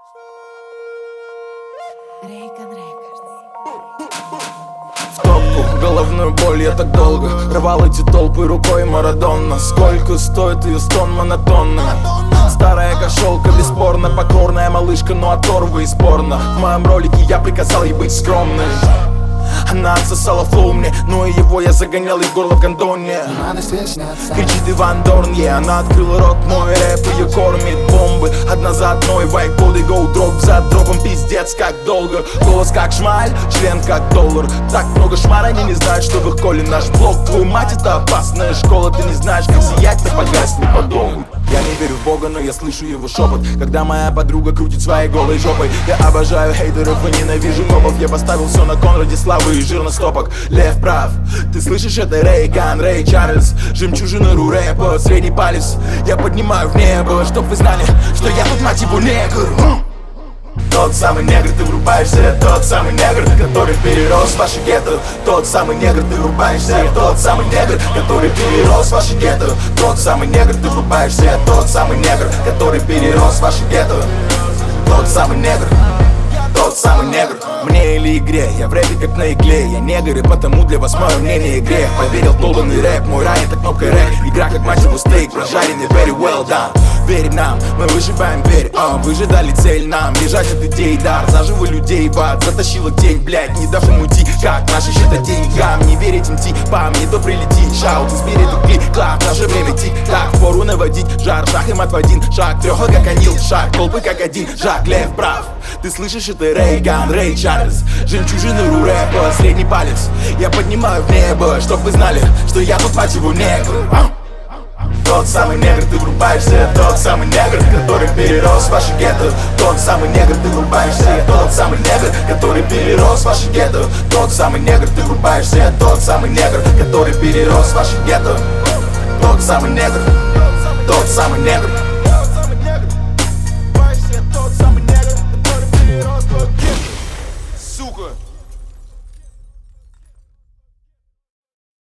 В топку, головную боль я так долго рвал эти толпы рукой Марадона. Сколько стоит ее стон монотонно? Старая кошелка, бесспорно, покорная малышка, но оторва и спорно. В моем ролике я приказал ей быть скромной. Она отсосала флоу мне, но и его я загонял и в горло в гондоне. Кричит Иван Дорн, она открыла рот, мой рэп ее кормит. Бомбы одна за одной, вайподы, гоу дроп за дропом. Пиздец, как долго, голос как шмаль, член как доллар. Так много шмара, они не знают, что в их коле наш блок. Твою мать, это опасная школа, ты не знаешь, как сиять, то погаснет подолгу. Я не верю в Бога, но я слышу его шепот, когда моя подруга крутит своей голой жопой. Я обожаю хейтеров и ненавижу копов. Я поставил все на кон ради славы и жирностопок. Лев прав, ты слышишь, это Рейган, Рэй Чарльз. Жемчужина ру рэпа, средний палец я поднимаю в небо, чтоб вы знали, что я тут, мать его, негр. Тот самый негр, ты врубаешься, я тот самый негр, который перерос ваши гетто. Тот самый негр, ты врубаешься, я тот самый негр, который перерос ваши гетто. Тот самый негр, ты врубаешься, я тот самый негр, который перерос ваши гетто. Тот самый негр, тот самый негр. Мне или игре, я в рэпе как на игле. Я негр, и потому для вас мое мнение грех. Поверил в долбанный рэп, мой рай это кнопка рэп. Игра как мать его стейк, прожаренный very well done. Верь нам, мы выживаем, верь, вы же дали цель нам. Бежать от идей, дар, заживо людей в ад. Затащила тень, блядь, не дав им уйти. Как наши счета деньгам, не верить им типам, не то прилетит. Шаут из спириту клик-клак, наше время тик-так. Впору наводить жар, шаг им отводин. Шаг треха как анил, шаг толпы как один. Шаг лев прав, ты слышишь, это Рейган, Рэй Чарльз. Жемчужина ру рэпа, средний палец я поднимаю в небо, чтоб вы знали, что я тут, мать его, негр. Тот самый негр, ты врубаешься, тот самый негр, который перерос ваши гетто. Тот самый негр, ты врубаешься, тот самый негр, который перерос ваши гетто. Тот самый негр, ты врубаешься, тот самый негр, который перерос ваши гетто. Тот самый негр, тот самый негр.